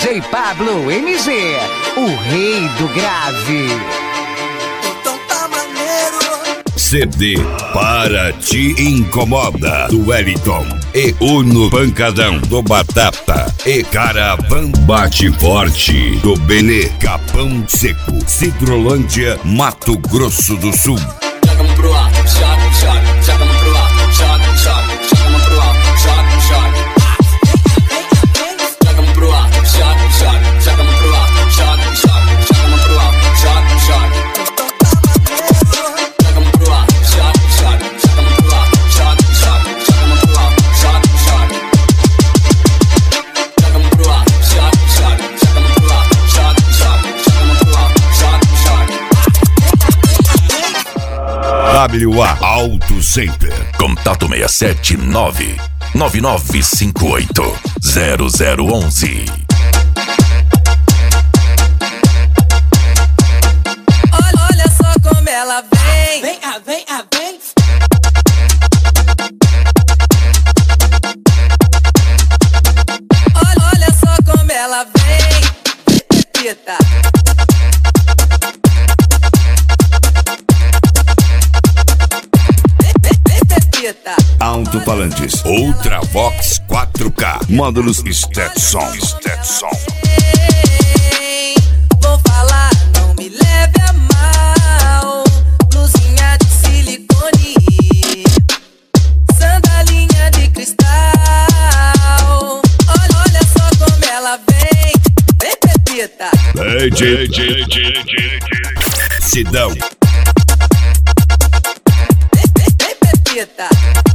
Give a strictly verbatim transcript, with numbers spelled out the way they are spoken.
J Pablo M G, o rei do grave. C D Para Te Incomoda, do Wellington. E Uno Pancadão, do Batata. E Caravan Bate Forte, do Benê. Capão Seco, Cidrolândia, Mato Grosso do Sul. Joga-me pro alto, joga, joga, joga-me pro alto, joga, joga, joga-me pro alto, joga, joga. Joga-me pro alto, joga, joga, joga-me pro alto, joga, joga, joga-me pro alto, joga, joga. Joga-me pro alto, joga, joga, joga-me pro alto, joga, joga, joga-me pro alto, joga, joga. Joga-me pro alto, joga, joga, joga-me pro alto, joga, joga, joga-me pro alto, joga, joga. W A Auto Center. Contato seis sete nove nove nove cinco oito zero zero um um. Olha, olha só como ela vem. Vem, ah, vem, ah, vem. Olha, olha só como ela vem. Pepita. Alto-falantes Ultravox quatro K, módulos Stetson. Stetson. Vou falar, não me leve a mal. Blusinha de silicone, sandalinha de cristal. Olha, olha só como ela vem. Vem, Pepita. D J Sidão. Vem, vem, vem, Pepita.